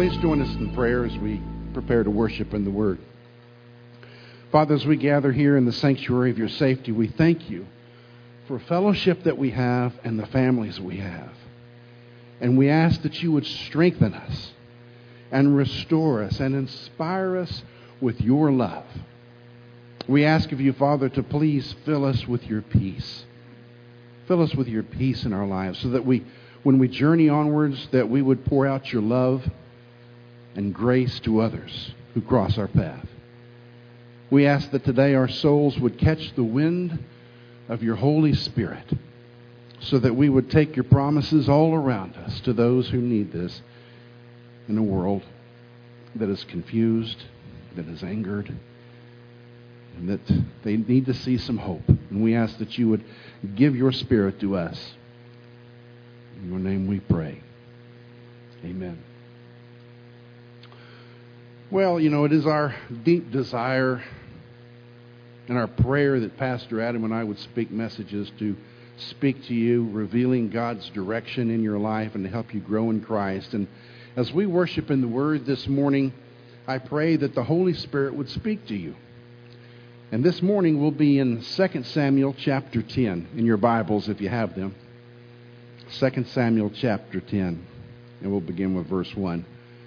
Please join us in prayer as we prepare to worship in the Word. Father, as we gather here in the sanctuary of your safety, we thank you for fellowship that we have and the families we have. And we ask that you would strengthen us and restore us and inspire us with your love. We ask of you, Father, to please fill us with your peace. Fill us with your peace in our lives so that when we journey onwards, that we would pour out your love and grace to others who cross our path. We ask that today our souls would catch the wind of your Holy Spirit so that we would take your promises all around us to those who need this in a world that is confused, that is angered, and that they need to see some hope. And we ask that you would give your Spirit to us. In your name we pray. Amen. Well, it is our deep desire and our prayer that Pastor Adam and I would speak messages to speak to you, revealing God's direction in your life and to help you grow in Christ. And as we worship in the Word this morning, I pray that the Holy Spirit would speak to you. And this morning we'll be in 2 Samuel chapter 10 in your Bibles if you have them. 2 Samuel chapter 10, and we'll begin with verse 1.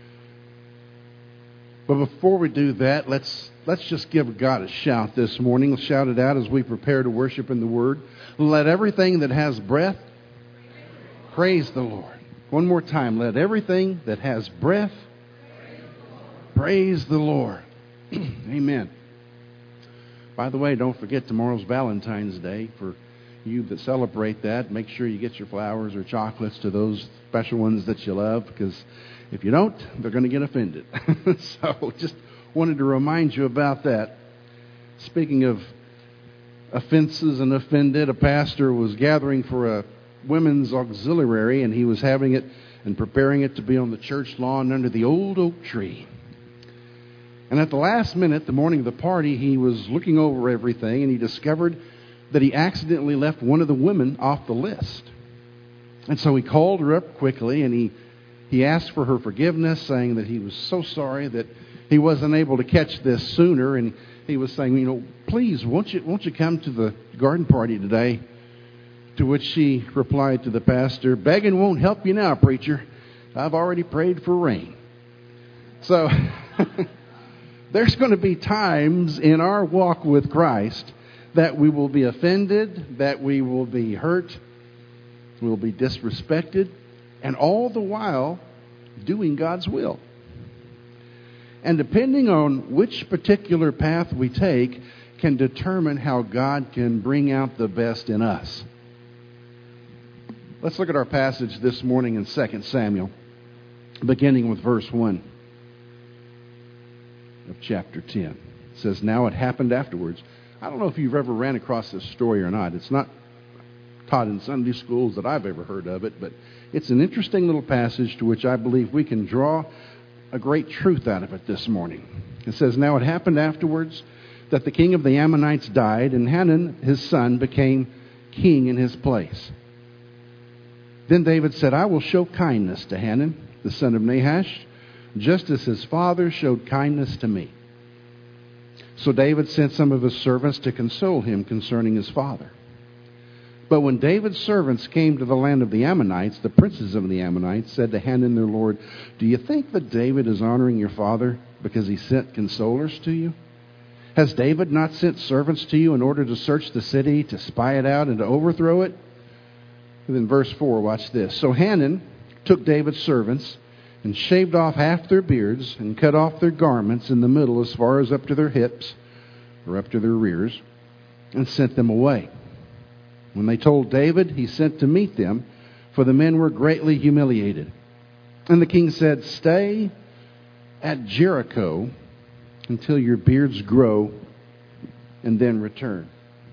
But before we do that, let's just give God a shout this morning. Let's shout it out as we prepare to worship in the Word. Let everything that has breath praise the Lord. One more time. Let everything that has breath praise the Lord. Amen. By the way, don't forget tomorrow's Valentine's Day. For you that celebrate that, make sure you get your flowers or chocolates to those special ones that you love, because if you don't, they're going to get offended. So just wanted to remind you about that. Speaking of offenses and offended, a pastor was gathering for a women's auxiliary, and he was having it and preparing it to be on the church lawn under the old oak tree. And at the last minute, the morning of the party, he was looking over everything, and he discovered that he accidentally left one of the women off the list. And so he called her up quickly, and he asked for her forgiveness, saying that he was so sorry that he wasn't able to catch this sooner. And he was saying, please, won't you come to the garden party today? To which she replied to the pastor, begging won't help you now, preacher. I've already prayed for rain. So there's going to be times in our walk with Christ that we will be offended, that we will be hurt, we'll be disrespected, and all the while doing God's will. And depending on which particular path we take can determine how God can bring out the best in us. Let's look at our passage this morning in 2 Samuel, beginning with verse 1 of chapter 10. It says, now it happened afterwards. I don't know if you've ever ran across this story or not. It's not taught in Sunday schools that I've ever heard of it, but it's an interesting little passage to which I believe we can draw a great truth out of it this morning. It says, now it happened afterwards that the king of the Ammonites died, and Hanun, his son, became king in his place. Then David said, I will show kindness to Hanun, the son of Nahash, just as his father showed kindness to me. So David sent some of his servants to console him concerning his father. But when David's servants came to the land of the Ammonites, the princes of the Ammonites said to Hanun their lord, do you think that David is honoring your father because he sent consolers to you? Has David not sent servants to you in order to search the city, to spy it out, and to overthrow it? And then verse 4, watch this. So Hanun took David's servants and shaved off half their beards and cut off their garments in the middle as far as up to their hips or up to their rears and sent them away. When they told David, he sent to meet them, for the men were greatly humiliated. And the king said, stay at Jericho until your beards grow and then return.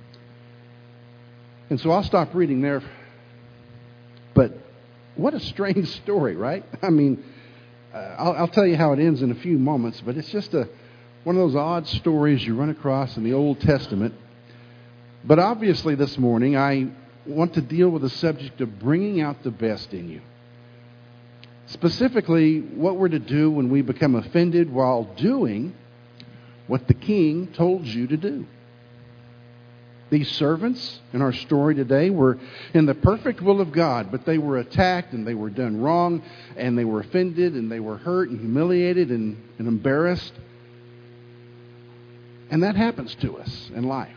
And so I'll stop reading there. But what a strange story, right? I mean, I'll tell you how it ends in a few moments, but it's just one of those odd stories you run across in the Old Testament. But obviously this morning I want to deal with the subject of bringing out the best in you. Specifically, what we're to do when we become offended while doing what the king told you to do. These servants in our story today were in the perfect will of God, but they were attacked and they were done wrong and they were offended and they were hurt and humiliated and embarrassed. And that happens to us in life.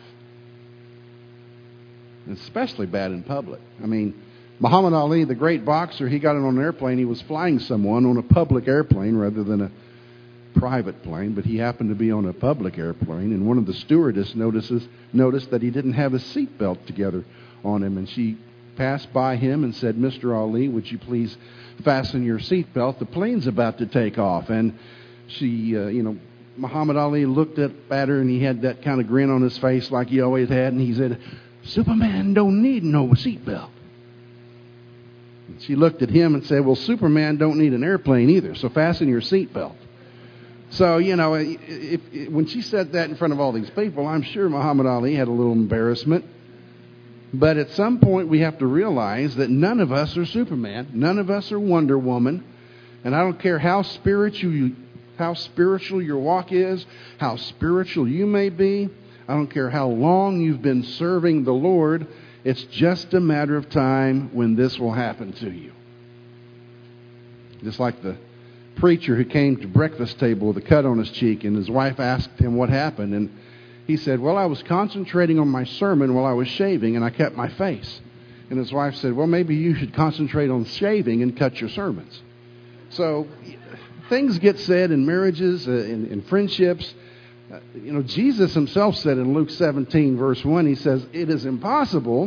It's especially bad in public. I mean, Muhammad Ali, the great boxer, he got on an airplane. He was flying someone on a public airplane rather than a private plane, but he happened to be on a public airplane, and one of the stewardess noticed that he didn't have his seatbelt together on him, and she passed by him and said, "Mr. Ali, would you please fasten your seatbelt? The plane's about to take off." And she, Muhammad Ali looked at her, and he had that kind of grin on his face like he always had, and he said, "Superman don't need no seatbelt." And she looked at him and said, "Well, Superman don't need an airplane either, so fasten your seatbelt." So, when she said that in front of all these people, I'm sure Muhammad Ali had a little embarrassment. But at some point, we have to realize that none of us are Superman. None of us are Wonder Woman. And I don't care how spiritual your walk is, how spiritual you may be. I don't care how long you've been serving the Lord. It's just a matter of time when this will happen to you. Just like the preacher who came to breakfast table with a cut on his cheek, and his wife asked him what happened, and he said, "Well, I was concentrating on my sermon while I was shaving, and I cut my face." And his wife said, "Well, maybe you should concentrate on shaving and cut your sermons." So things get said in marriages, in friendships. Jesus himself said in Luke 17, verse 1, he says, it's impossible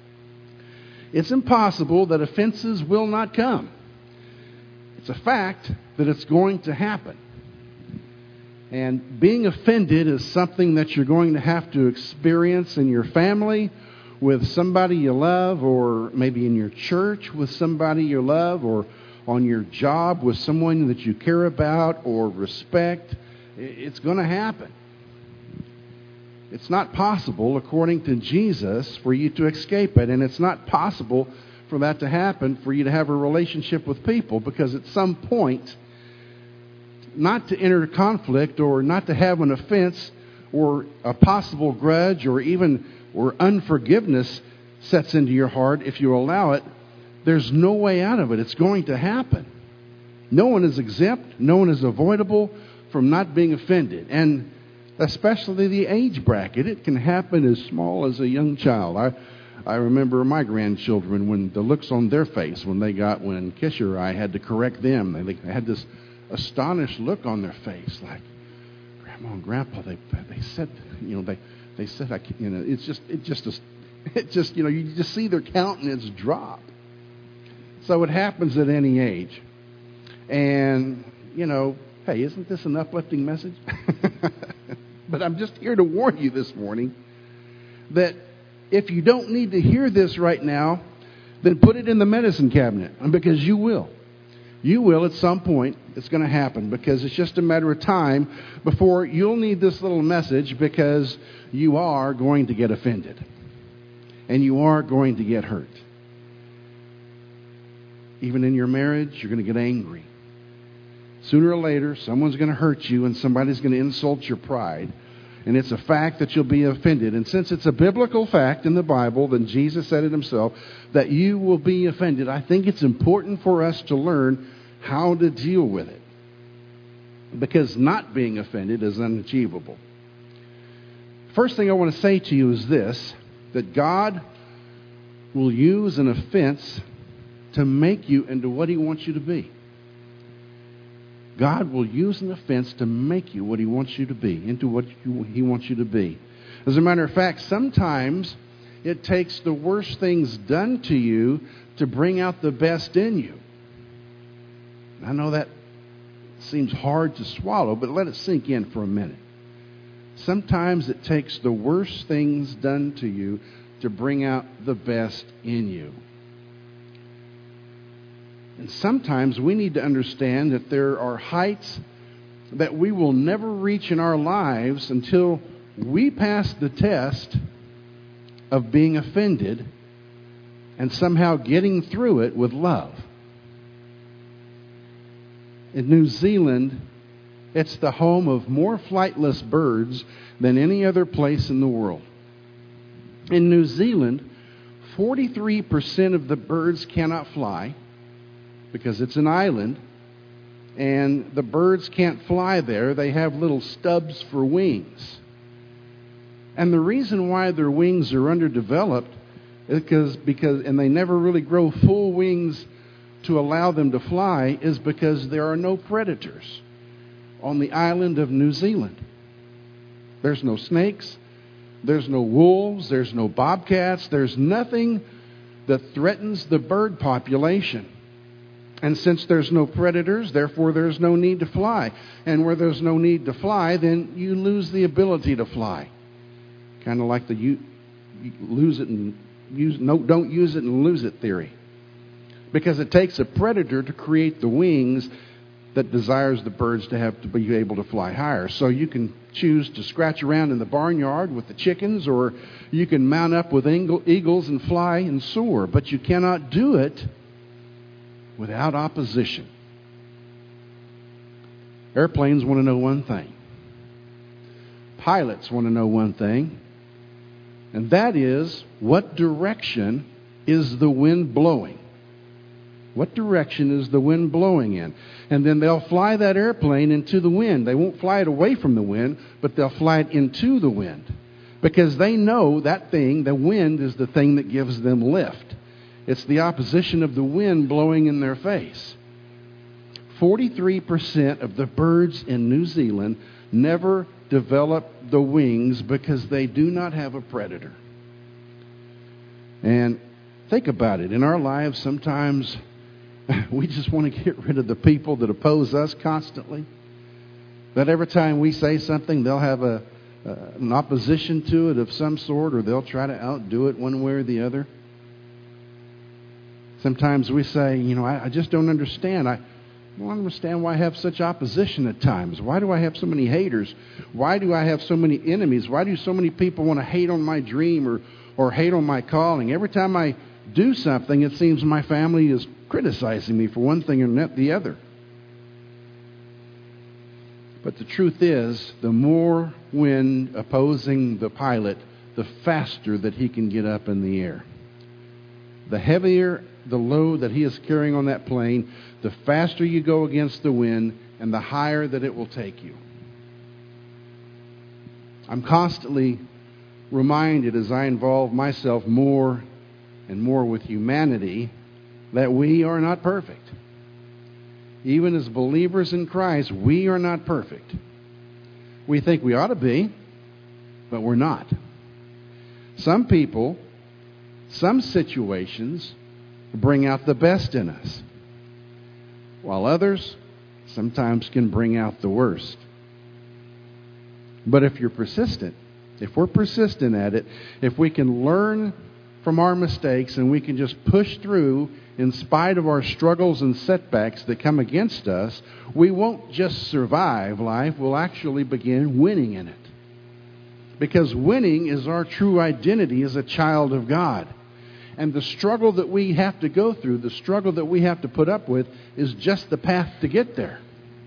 that offenses will not come. It's a fact that it's going to happen. And being offended is something that you're going to have to experience in your family with somebody you love, or maybe in your church with somebody you love, or on your job with someone that you care about or respect. It's going to happen. It's not possible, according to Jesus, for you to escape it. And it's not possible for that to happen, for you to have a relationship with people, because at some point, not to enter conflict or not to have an offense or a possible grudge or unforgiveness sets into your heart, if you allow it, there's no way out of it. It's going to happen. No one is exempt. No one is avoidable from not being offended. And especially the age bracket. It can happen as small as a young child. I remember my grandchildren, when the looks on their face when Kisha or I had to correct them. They had this astonished look on their face, like, "Grandma and Grandpa, they said, they said, you just see their countenance drop." So it happens at any age. And, hey, isn't this an uplifting message? But I'm just here to warn you this morning that if you don't need to hear this right now, then put it in the medicine cabinet, because you will. You will at some point. It's going to happen, because it's just a matter of time before you'll need this little message, because you are going to get offended and you are going to get hurt. Even in your marriage, you're going to get angry. Sooner or later, someone's going to hurt you and somebody's going to insult your pride. And it's a fact that you'll be offended. And since it's a biblical fact in the Bible, then Jesus said it himself, that you will be offended. I think it's important for us to learn how to deal with it, because not being offended is unachievable. First thing I want to say to you is this, that God will use an offense to make you into what He wants you to be. God will use an offense to make you what He wants you to be, into what He wants you to be. As a matter of fact, sometimes it takes the worst things done to you to bring out the best in you. I know that seems hard to swallow, but let it sink in for a minute. Sometimes it takes the worst things done to you to bring out the best in you. And sometimes we need to understand that there are heights that we will never reach in our lives until we pass the test of being offended and somehow getting through it with love. in New Zealand, it's the home of more flightless birds than any other place in the world. In New Zealand, 43% of the birds cannot fly because it's an island, and the birds can't fly there. They have little stubs for wings. And the reason why their wings are underdeveloped is because and they never really grow full wings to allow them to fly is because there are no predators on the island of New Zealand. There's no snakes, there's no wolves, there's no bobcats, there's nothing that threatens the bird population. And since there's no predators, therefore there's no need to fly. And where there's no need to fly, then you lose the ability to fly. Kind of like the you lose it and don't use it and lose it theory. Because it takes a predator to create the wings that desires the birds to have to be able to fly higher. So you can choose to scratch around in the barnyard with the chickens, or you can mount up with eagles and fly and soar. But you cannot do it without opposition. Airplanes want to know one thing. Pilots want to know one thing. And that is, what direction is the wind blowing? What direction is the wind blowing in? And then they'll fly that airplane into the wind. They won't fly it away from the wind, but they'll fly it into the wind. Because they know that thing, the wind, is the thing that gives them lift. It's the opposition of the wind blowing in their face. 43% of the birds in New Zealand never develop the wings because they do not have a predator. And think about it. In our lives, sometimes we just want to get rid of the people that oppose us constantly. That every time we say something, they'll have an opposition to it of some sort, or they'll try to outdo it one way or the other. Sometimes we say, I just don't understand. I don't understand why I have such opposition at times. Why do I have so many haters? Why do I have so many enemies? Why do so many people want to hate on my dream or hate on my calling? Every time I do something, it seems my family is criticizing me for one thing or the other. But the truth is, the more wind opposing the pilot, the faster that he can get up in the air. The heavier the load that he is carrying on that plane, the faster you go against the wind, and the higher that it will take you. I'm constantly reminded as I involve myself more and more with humanity that we are not perfect. Even as believers in Christ, we are not perfect. We think we ought to be, but we're not. Some people, some situations bring out the best in us, while others sometimes can bring out the worst. But if you're persistent, if we're persistent at it, if we can learn from our mistakes and we can just push through in spite of our struggles and setbacks that come against us, we won't just survive life, we'll actually begin winning in it. Because winning is our true identity as a child of God. And the struggle that we have to go through, the struggle that we have to put up with, is just the path to get there.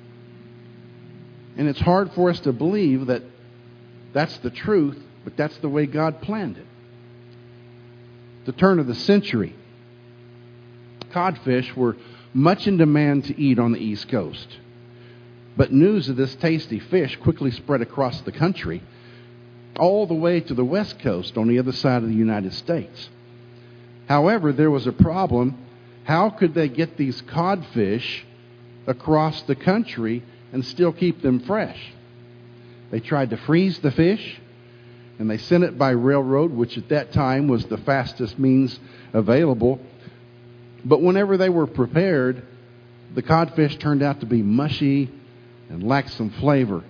And it's hard for us to believe that that's the truth, but that's the way God planned it. The turn of the century, codfish were much in demand to eat on the East Coast. But news of this tasty fish quickly spread across the country, all the way to the West Coast on the other side of the United States. However, there was a problem. How could they get these codfish across the country and still keep them fresh? They tried to freeze the fish, and they sent it by railroad, which at that time was the fastest means available. But whenever they were prepared, the codfish turned out to be mushy and lacked some flavor.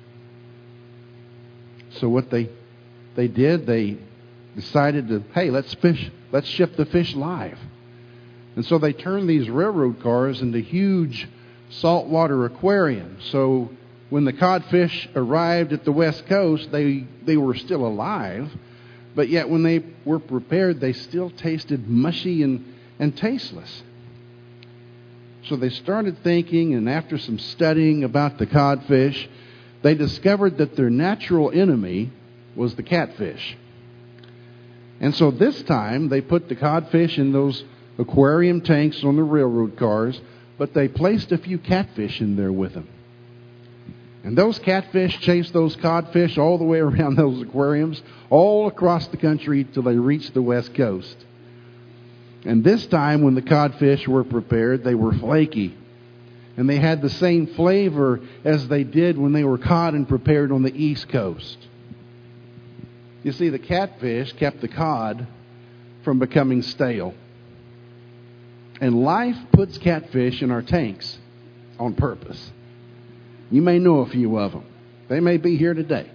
So what they did, they decided to, hey, let's ship the fish live. And so they turned these railroad cars into huge saltwater aquariums. So when the codfish arrived at the West Coast, they were still alive, but yet when they were prepared, they still tasted mushy and tasteless. So they started thinking, and after some studying about the codfish, they discovered that their natural enemy was the catfish. And so this time they put the codfish in those aquarium tanks on the railroad cars, but they placed a few catfish in there with them. And those catfish chased those codfish all the way around those aquariums, all across the country till they reached the West Coast. And this time when the codfish were prepared, they were flaky. And they had the same flavor as they did when they were caught and prepared on the East Coast. You see, the catfish kept the cod from becoming stale. And life puts catfish in our tanks on purpose. You may know a few of them. They may be here today.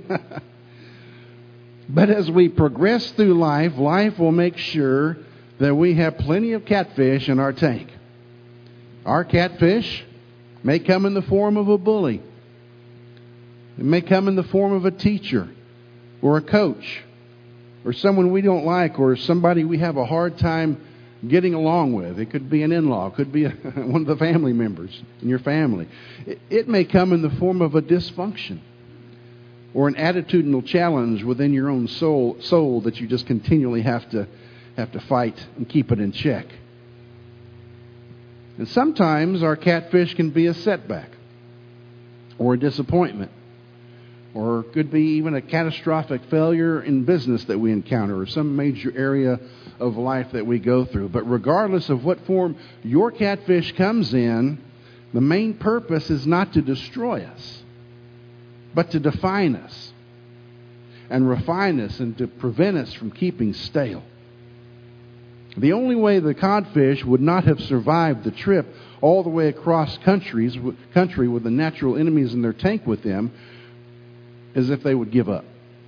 But as we progress through life, life will make sure that we have plenty of catfish in our tank. Our catfish may come in the form of a bully. It may come in the form of a teacher or a coach or someone we don't like or somebody we have a hard time getting along with. It could be an in-law. It could be one of the family members in your family. It may come in the form of a dysfunction or an attitudinal challenge within your own soul that you just continually have to fight and keep it in check. And sometimes our catfish can be a setback or a disappointment, or it could be even a catastrophic failure in business that we encounter or some major area of life that we go through. But regardless of what form your catfish comes in, the main purpose is not to destroy us, but to define us and refine us and to prevent us from keeping stale. The only way the codfish would not have survived the trip all the way across country with the natural enemies in their tank with them is if they would give up.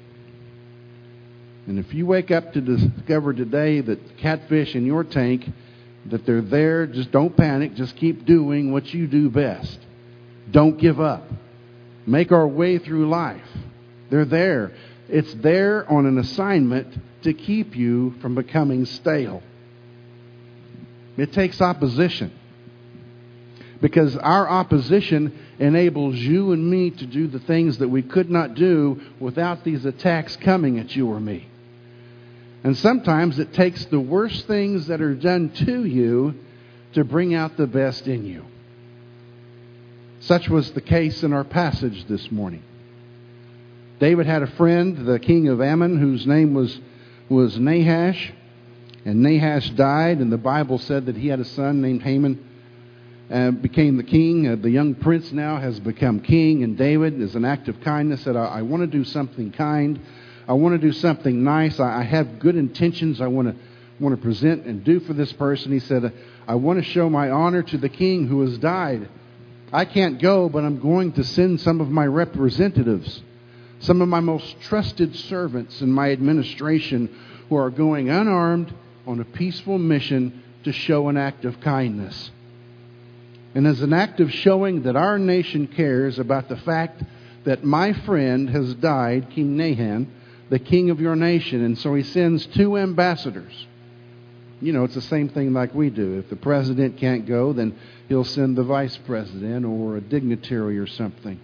And if you wake up to discover today that catfish in your tank, that they're there, just don't panic. Just keep doing what you do best. Don't give up. Make our way through life. They're there. It's there on an assignment to keep you from becoming stale. It takes opposition, because our opposition enables you and me to do the things that we could not do without these attacks coming at you or me. And sometimes it takes the worst things that are done to you to bring out the best in you. Such was the case in our passage this morning. David had a friend, the king of Ammon, whose name was Nahash. And Nahash died, and the Bible said that he had a son named Haman, became the king. The young prince now has become king, and David, as an act of kindness, said, I want to do something kind. I want to do something nice. I have good intentions I want to present and do for this person. He said, I want to show my honor to the king who has died. I can't go, but I'm going to send some of my representatives, some of my most trusted servants in my administration who are going unarmed on a peaceful mission to show an act of kindness. And as an act of showing that our nation cares about the fact that my friend has died, King Nahan, the king of your nation. And so he sends 2 ambassadors. You know, it's the same thing like we do. If the president can't go, then he'll send the vice president or a dignitary or something.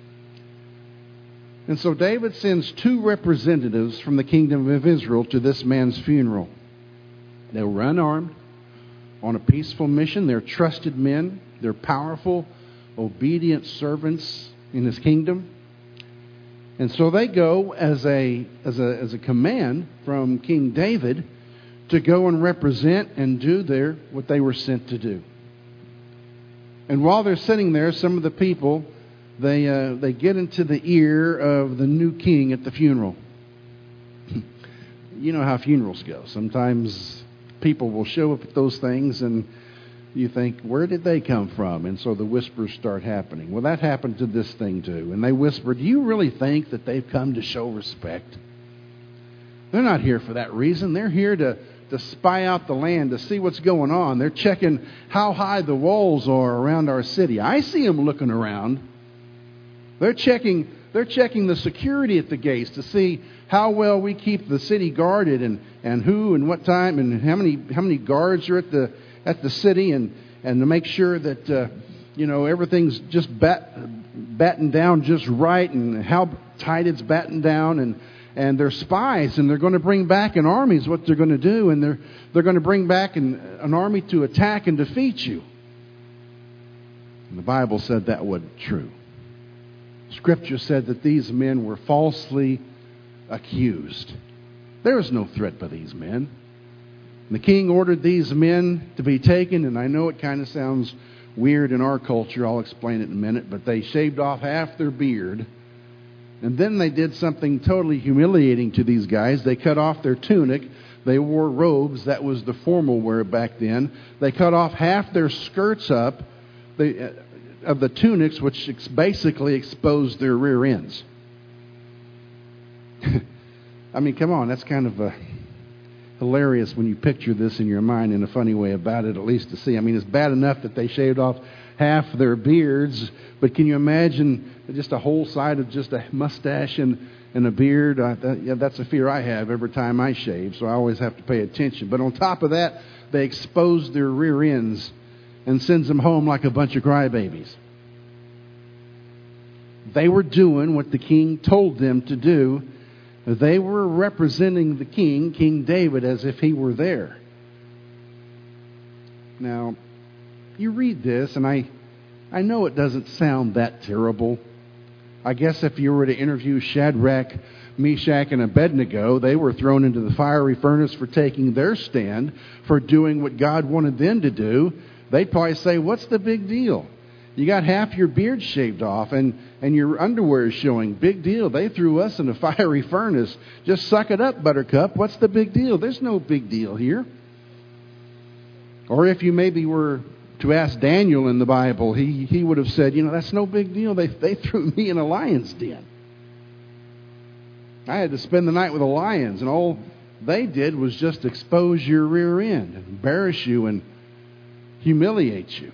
And so David sends 2 representatives from the kingdom of Israel to this man's funeral. They were unarmed, on a peaceful mission. They're trusted men. They're powerful, obedient servants in his kingdom. And so they go as a command from King David to go and represent and do what they were sent to do. And while they're sitting there, some of the people, they get into the ear of the new king at the funeral. You know how funerals go. Sometimes people will show up at those things and you think, where did they come from? And so the whispers start happening. Well, that happened to this thing too. And they whispered, do you really think that they've come to show respect? They're not here for that reason. They're here to spy out the land, to see what's going on. They're checking how high the walls are around our city. I see them looking around. They're checking the security at the gates to see how well we keep the city guarded and who and what time and how many guards are at the city and to make sure that everything's just battened down just right, and how tight it's battened down, and they're spies, and they're going to bring back an army is what they're going to do, and they're going to bring back an army to attack and defeat you. And the Bible said that wasn't true. Scripture said that these men were falsely accused. There was no threat by these men. And the king ordered these men to be taken, and I know it kind of sounds weird in our culture. I'll explain it in a minute. But they shaved off half their beard, and then they did something totally humiliating to these guys. They cut off their tunic. They wore robes. That was the formal wear back then. They cut off half their skirts up of the tunics, which basically exposed their rear ends. I mean, come on, that's kind of hilarious when you picture this in your mind in a funny way about it, at least to see. I mean, it's bad enough that they shaved off half their beards, but can you imagine just a whole side of just a mustache and a beard? That's a fear I have every time I shave, so I always have to pay attention. But on top of that, they exposed their rear ends and sends them home like a bunch of crybabies. They were doing what the king told them to do. They were representing the king, King David, as if he were there. Now, you read this, and I know it doesn't sound that terrible. I guess if you were to interview Shadrach, Meshach, and Abednego, they were thrown into the fiery furnace for taking their stand, for doing what God wanted them to do. They'd probably say, what's the big deal? You got half your beard shaved off and your underwear is showing. Big deal. They threw us in a fiery furnace. Just suck it up, Buttercup. What's the big deal? There's no big deal here. Or if you maybe were to ask Daniel in the Bible, he would have said, that's no big deal. They threw me in a lion's den. I had to spend the night with the lions, and all they did was just expose your rear end, embarrass you, and humiliate you.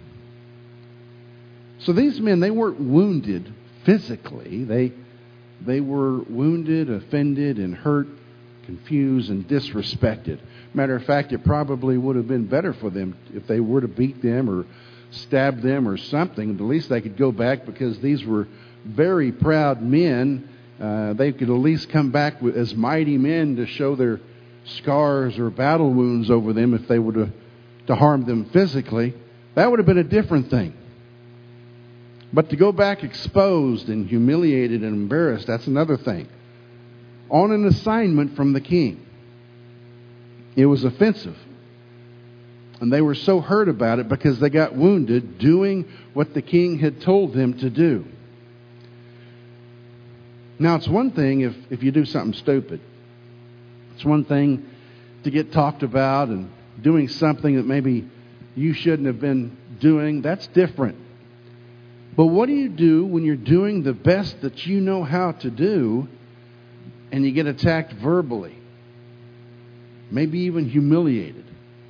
So these men, they weren't wounded physically. They were wounded, offended, and hurt, confused, and disrespected. Matter of fact, it probably would have been better for them if they were to beat them or stab them or something. At least they could go back, because these were very proud men. They could at least come back as mighty men to show their scars or battle wounds over them if they were to harm them physically. That would have been a different thing. But to go back exposed and humiliated and embarrassed, that's another thing. On an assignment from the king. It was offensive. And they were so hurt about it because they got wounded doing what the king had told them to do. Now, it's one thing if you do something stupid. It's one thing to get talked about and doing something that maybe you shouldn't have been doing. That's different. But what do you do when you're doing the best that you know how to do and you get attacked verbally? Maybe even humiliated.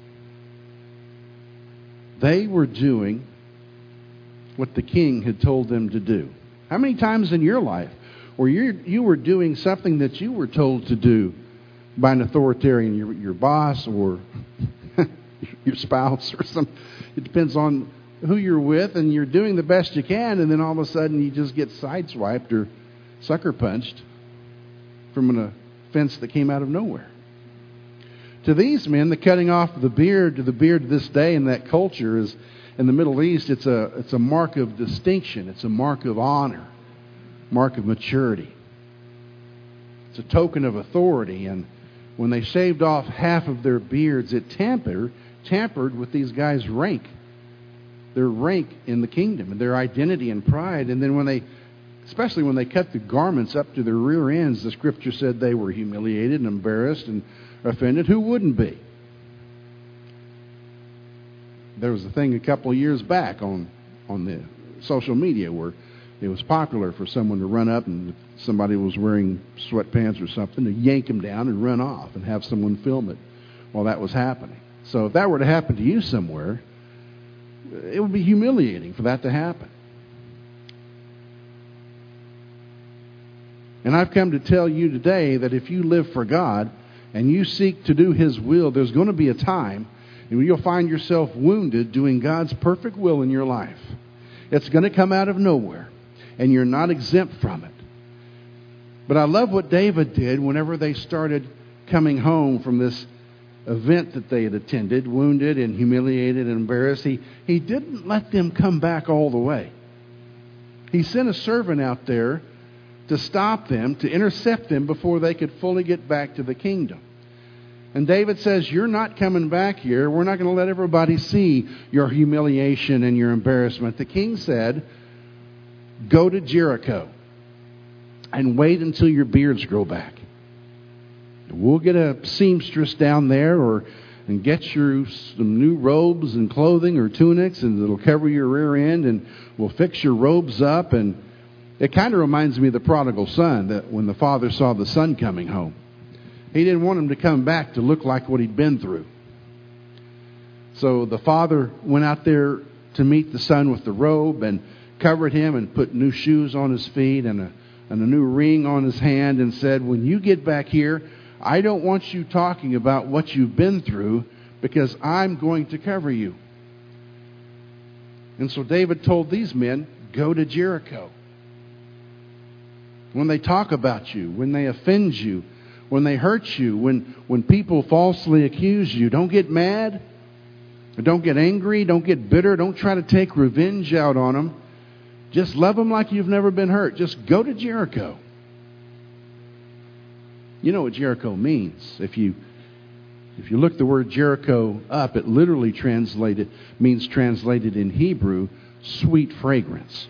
They were doing what the king had told them to do. How many times in your life where you were doing something that you were told to do by an authoritarian, your boss or your spouse or something? It depends on who you're with, and you're doing the best you can, and then all of a sudden you just get sideswiped or sucker punched from an offense that came out of nowhere. To these men, the cutting off of the beard to this day in that culture is, in the Middle East, it's a mark of distinction. It's a mark of honor, mark of maturity. It's a token of authority. And when they shaved off half of their beards, it tampered with these guys' rank. Their rank in the kingdom and their identity and pride. And then especially when they cut the garments up to their rear ends, the scripture said they were humiliated and embarrassed and offended. Who wouldn't be? There was a thing a couple of years back on the social media where it was popular for someone to run up, and if somebody was wearing sweatpants or something, to yank them down and run off and have someone film it while that was happening. So if that were to happen to you somewhere, it would be humiliating for that to happen. And I've come to tell you today that if you live for God and you seek to do His will, there's going to be a time And you'll find yourself wounded doing God's perfect will in your life. It's going to come out of nowhere, and you're not exempt from it. But I love what David did whenever they started coming home from this event that they had attended, wounded and humiliated and embarrassed. He didn't let them come back all the way. He sent a servant out there to stop them, to intercept them before they could fully get back to the kingdom. And David says, you're not coming back here. We're not going to let everybody see your humiliation and your embarrassment. The king said, go to Jericho and wait until your beards grow back. We'll get a seamstress down there and get you some new robes and clothing or tunics, and it'll cover your rear end, and we'll fix your robes up. And it kind of reminds me of the prodigal son, that when the father saw the son coming home, he didn't want him to come back to look like what he'd been through. So the father went out there to meet the son with the robe and covered him and put new shoes on his feet and a new ring on his hand, and said, when you get back here, I don't want you talking about what you've been through, because I'm going to cover you. And so David told these men, go to Jericho. When they talk about you, when they offend you, when they hurt you, when people falsely accuse you, don't get mad, don't get angry, don't get bitter, don't try to take revenge out on them. Just love them like you've never been hurt. Just go to Jericho. You know what Jericho means. If you look the word Jericho up, it literally means translated in Hebrew, sweet fragrance.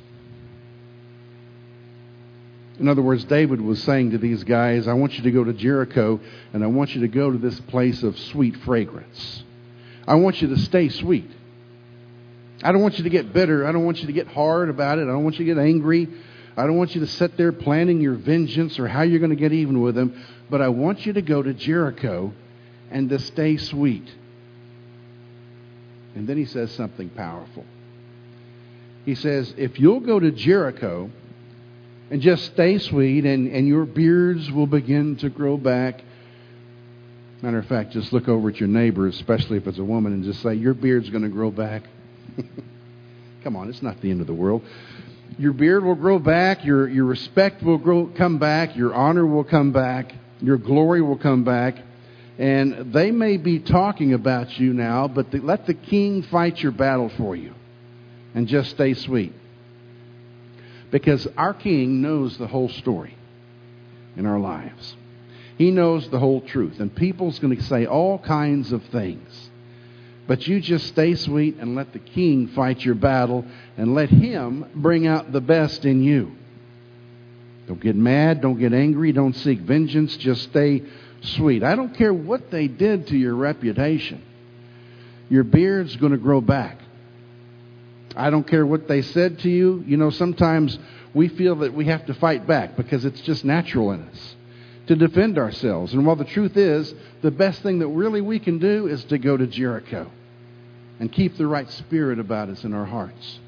In other words, David was saying to these guys, I want you to go to Jericho, and I want you to go to this place of sweet fragrance. I want you to stay sweet. I don't want you to get bitter. I don't want you to get hard about it. I don't want you to get angry. I don't want you to sit there planning your vengeance or how you're going to get even with them. But I want you to go to Jericho and to stay sweet. And then he says something powerful. He says, if you'll go to Jericho and just stay sweet, and your beards will begin to grow back. Matter of fact, just look over at your neighbor, especially if it's a woman, and just say, your beard's going to grow back. Come on, it's not the end of the world. Your beard will grow back, your respect will come back, your honor will come back, your glory will come back. And they may be talking about you now, but let the king fight your battle for you. And just stay sweet. Because our king knows the whole story in our lives. He knows the whole truth. And people's going to say all kinds of things. But you just stay sweet and let the king fight your battle and let him bring out the best in you. Don't get mad. Don't get angry. Don't seek vengeance. Just stay sweet. I don't care what they did to your reputation. Your beard's going to grow back. I don't care what they said to you. You know, sometimes we feel that we have to fight back because it's just natural in us to defend ourselves. And while the truth is, the best thing that really we can do is to go to Jericho and keep the right spirit about us in our hearts.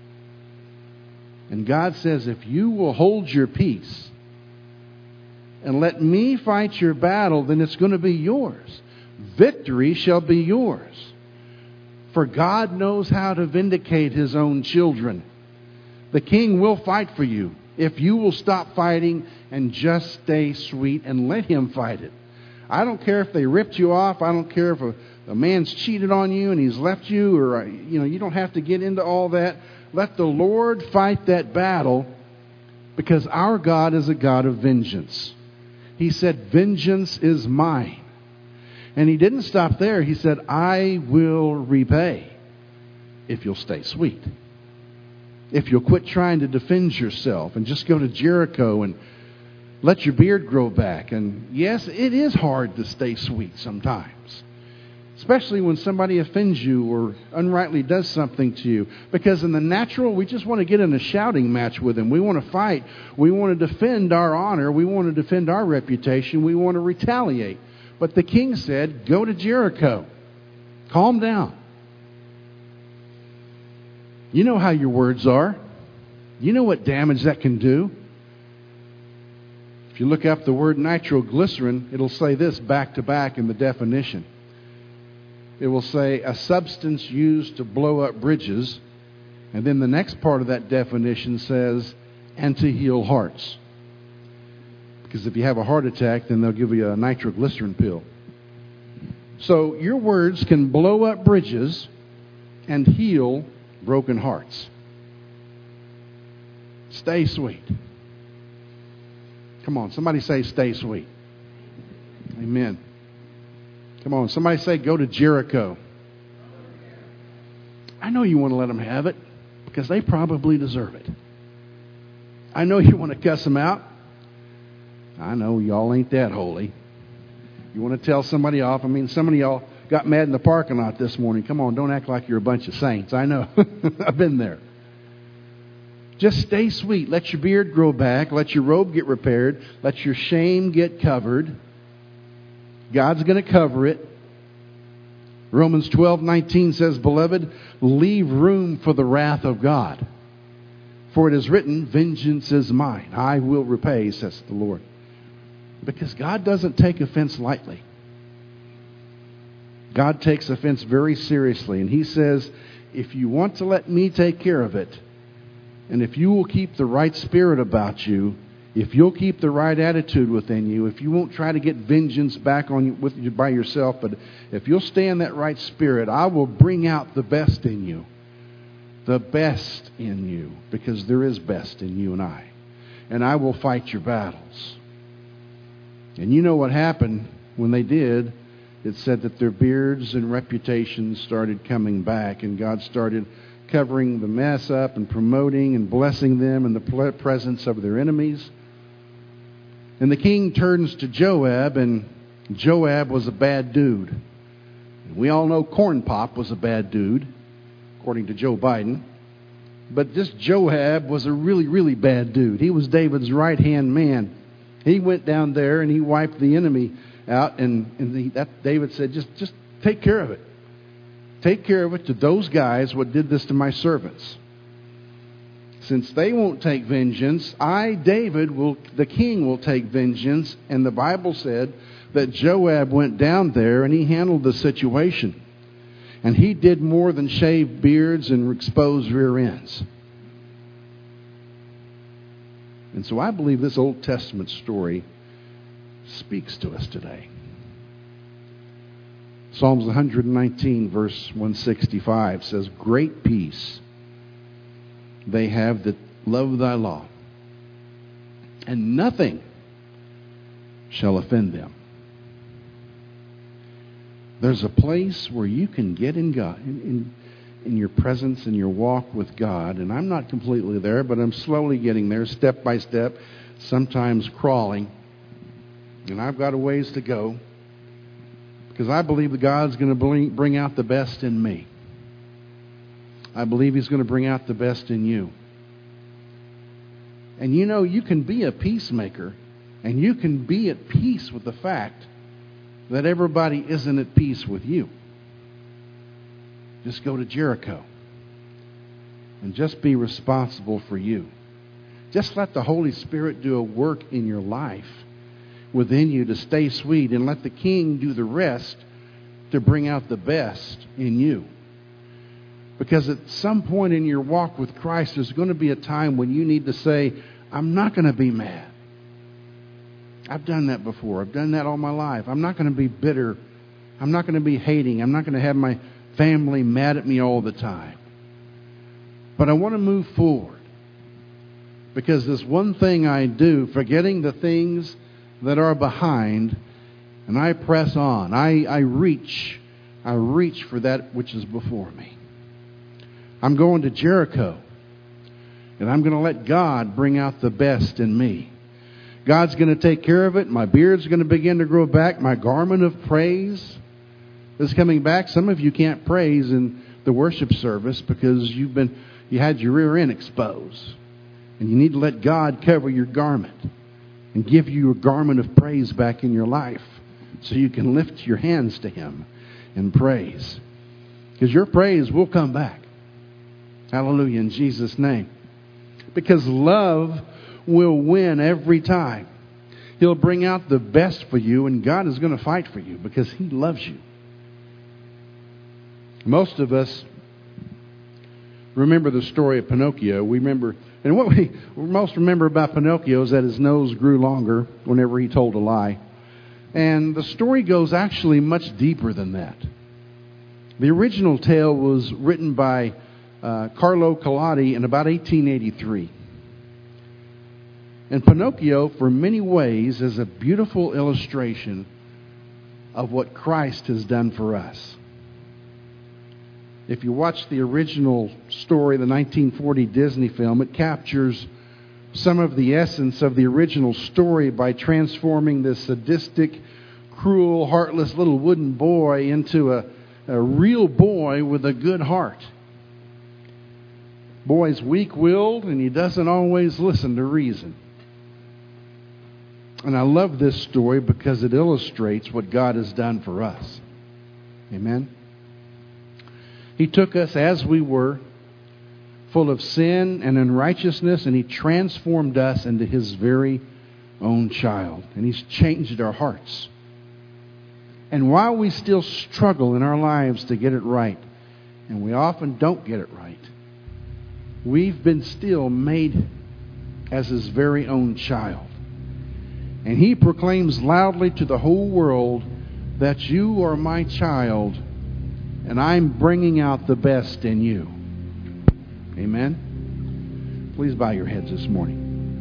And God says, if you will hold your peace and let me fight your battle, then it's going to be yours. Victory shall be yours. For God knows how to vindicate his own children. The king will fight for you if you will stop fighting and just stay sweet and let him fight it. I don't care if they ripped you off. I don't care if a man's cheated on you and he's left you, or you don't have to get into all that. Let the Lord fight that battle, because our God is a God of vengeance. He said, vengeance is mine. And he didn't stop there. He said, I will repay if you'll stay sweet. If you'll quit trying to defend yourself and just go to Jericho and let your beard grow back. And yes, it is hard to stay sweet sometimes, especially when somebody offends you or unrightly does something to you. Because in the natural, we just want to get in a shouting match with them. We want to fight. We want to defend our honor. We want to defend our reputation. We want to retaliate. But the king said, go to Jericho. Calm down. You know how your words are. You know what damage that can do. If you look up the word nitroglycerin, it'll say this back to back in the definition. it will say a substance used to blow up bridges. And then the next part of that definition says, and to heal hearts. Because if you have a heart attack, then they'll give you a nitroglycerin pill. So your words can blow up bridges and heal broken hearts. Stay sweet. Come on, somebody say stay sweet. Amen. Come on, somebody say go to Jericho. I know you want to let them have it because they probably deserve it. I know you want to cuss them out. I know y'all ain't that holy. You want to tell somebody off. I mean, some of y'all got mad in the parking lot this morning. Come on, don't act like you're a bunch of saints. I know. I've been there. Just stay sweet. Let your beard grow back. Let your robe get repaired. Let your shame get covered. God's going to cover it. Romans 12:19 says, Beloved, leave room for the wrath of God. For it is written, vengeance is mine. I will repay, says the Lord. Because God doesn't take offense lightly. God takes offense very seriously. And He says, if you want to let me take care of it, and if you will keep the right spirit about you, if you'll keep the right attitude within you, if you won't try to get vengeance back on you by yourself, but if you'll stay in that right spirit, I will bring out the best in you. The best in you. Because there is best in you and I. And I will fight your battles. And you know what happened when they did? It said that their beards and reputations started coming back, and God started covering the mess up and promoting and blessing them in the presence of their enemies. And the king turns to Joab, and Joab was a bad dude. We all know Corn Pop was a bad dude, according to Joe Biden. But this Joab was a really, really bad dude. He was David's right-hand man. He went down there and he wiped the enemy out, and David said, just take care of it. Take care of it to those guys what did this to my servants. Since they won't take vengeance, David, the king, will take vengeance. And the Bible said that Joab went down there and he handled the situation. And he did more than shave beards and expose rear ends. And so I believe this Old Testament story speaks to us today. Psalms 119, verse 165 says, Great peace they have that love thy law, and nothing shall offend them. There's a place where you can get in God, in your presence and your walk with God. And I'm not completely there, but I'm slowly getting there, step by step, sometimes crawling. And I've got a ways to go, because I believe that God's going to bring out the best in me. I believe He's going to bring out the best in you. And you know, you can be a peacemaker, and you can be at peace with the fact that everybody isn't at peace with you. Just go to Jericho and just be responsible for you. Just let the Holy Spirit do a work in your life within you to stay sweet, and let the King do the rest to bring out the best in you. Because at some point in your walk with Christ, there's going to be a time when you need to say, I'm not going to be mad. I've done that before. I've done that all my life. I'm not going to be bitter. I'm not going to be hating. I'm not going to have my family mad at me all the time. But I want to move forward. Because this one thing I do, forgetting the things that are behind, and I press on. I reach for that which is before me. I'm going to Jericho, and I'm going to let God bring out the best in me. God's going to take care of it. My beard's going to begin to grow back. My garment of praise is coming back. Some of you can't praise in the worship service because you had your rear end exposed. And you need to let God cover your garment and give you a garment of praise back in your life so you can lift your hands to Him in praise. Because your praise will come back. Hallelujah, in Jesus' name. Because love will win every time. He'll bring out the best for you, and God is going to fight for you because He loves you. Most of us remember the story of Pinocchio. We remember, and what we most remember about Pinocchio is that his nose grew longer whenever he told a lie. And the story goes actually much deeper than that. The original tale was written by Carlo Collodi in about 1883. And Pinocchio, for many ways, is a beautiful illustration of what Christ has done for us. If you watch the original story, the 1940 Disney film, it captures some of the essence of the original story by transforming this sadistic, cruel, heartless little wooden boy into a real boy with a good heart. Boy's weak-willed, and he doesn't always listen to reason. And I love this story because it illustrates what God has done for us. Amen? He took us as we were, full of sin and unrighteousness, and He transformed us into His very own child. And He's changed our hearts. And while we still struggle in our lives to get it right, and we often don't get it right, we've been still made as His very own child. And He proclaims loudly to the whole world that you are my child, and I'm bringing out the best in you. Amen? Please bow your heads this morning.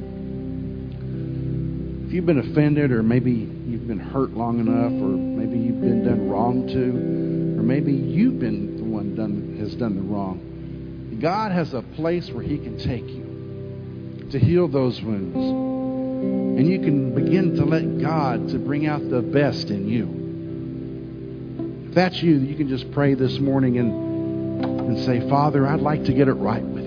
If you've been offended, or maybe you've been hurt long enough, or maybe you've been done wrong to, or maybe you've been the one has done the wrong, God has a place where He can take you to heal those wounds. And you can begin to let God to bring out the best in you. If that's you, you can just pray this morning and say, Father, I'd like to get it right with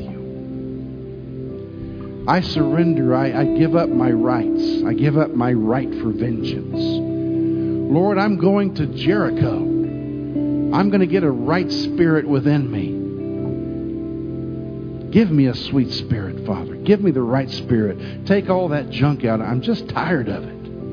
you. I surrender. I give up my rights. I give up my right for vengeance. Lord, I'm going to Jericho. I'm going to get a right spirit within me. Give me a sweet spirit, Father. Give me the right spirit. Take all that junk out. I'm just tired of it.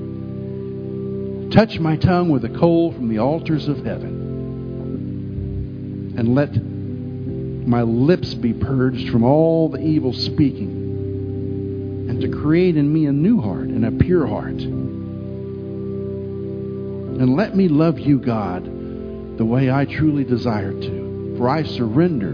Touch my tongue with a coal from the altars of heaven. And let my lips be purged from all the evil speaking. And to create in me a new heart and a pure heart. And let me love you, God, the way I truly desire to. For I surrender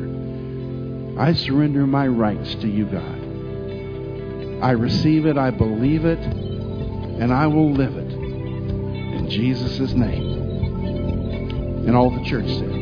my rights to you, God. I receive it, I believe it, and I will live it. In Jesus' name. And all the church said.